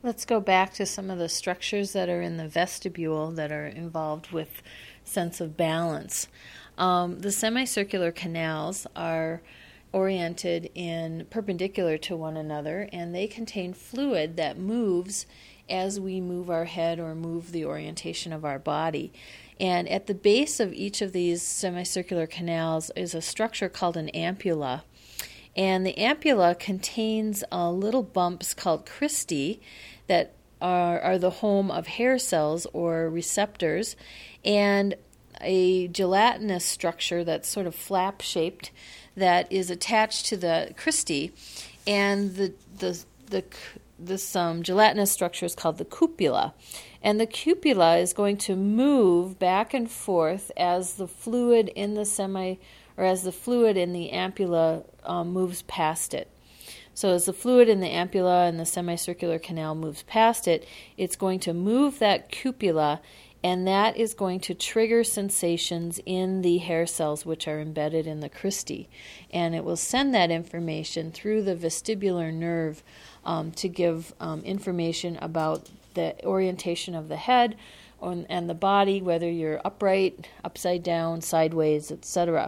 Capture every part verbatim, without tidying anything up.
Let's go back to some of the structures that are in the vestibule that are involved with sense of balance. Um, the semicircular canals are oriented in perpendicular to one another, and they contain fluid that moves as we move our head or move the orientation of our body. And at the base of each of these semicircular canals is a structure called an ampulla. And the ampulla contains uh, little bumps called cristae that are, are the home of hair cells or receptors, and a gelatinous structure that's sort of flap-shaped that is attached to the cristae, and the the the this um, gelatinous structure is called the cupula, and the cupula is going to move back and forth as the fluid in the semi or as the fluid in the ampulla um, moves past it. So as the fluid in the ampulla and the semicircular canal moves past it, it's going to move that cupula, and that is going to trigger sensations in the hair cells which are embedded in the cristae. And it will send that information through the vestibular nerve um, to give um, information about the orientation of the head on, and the body, whether you're upright, upside down, sideways, et cetera.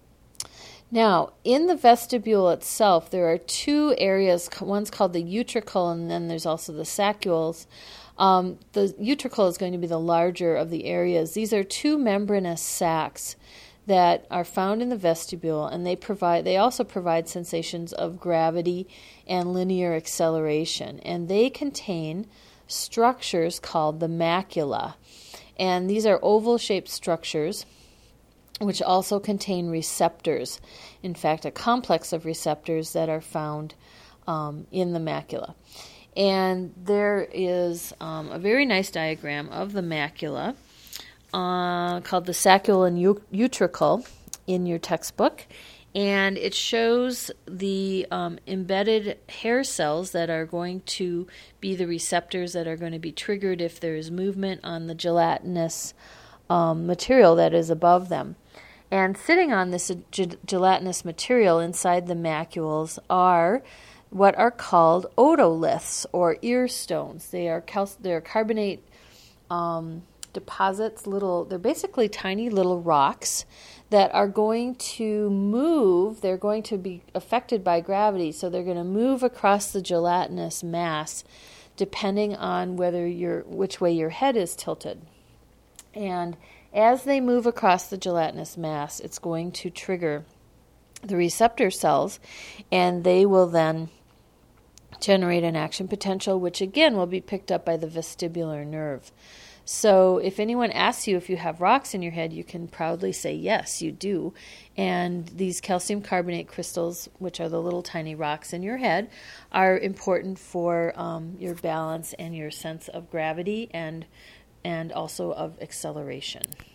Now, in the vestibule itself, there are two areas. One's called the utricle, and then there's also the saccules. Um, the utricle is going to be the larger of the areas. These are two membranous sacs that are found in the vestibule, and they provide. They also provide sensations of gravity and linear acceleration, and they contain structures called the macula. And these are oval-shaped structures which also contain receptors. In fact, a complex of receptors that are found um, in the macula. And there is um, a very nice diagram of the macula uh, called the saccule and utricle in your textbook. And it shows the um, embedded hair cells that are going to be the receptors that are going to be triggered if there is movement on the gelatinous um, material that is above them. And sitting on this ge- gelatinous material inside the macules are what are called otoliths or ear stones. They are cal- they're carbonate um, deposits. Little, they're basically tiny little rocks that are going to move. They're going to be affected by gravity, so they're going to move across the gelatinous mass, depending on whether you're which way your head is tilted. And as they move across the gelatinous mass, it's going to trigger the receptor cells, and they will then generate an action potential, which again will be picked up by the vestibular nerve. So if anyone asks you if you have rocks in your head, you can proudly say, yes, you do. And these calcium carbonate crystals, which are the little tiny rocks in your head, are important for um, your balance and your sense of gravity and and also of acceleration.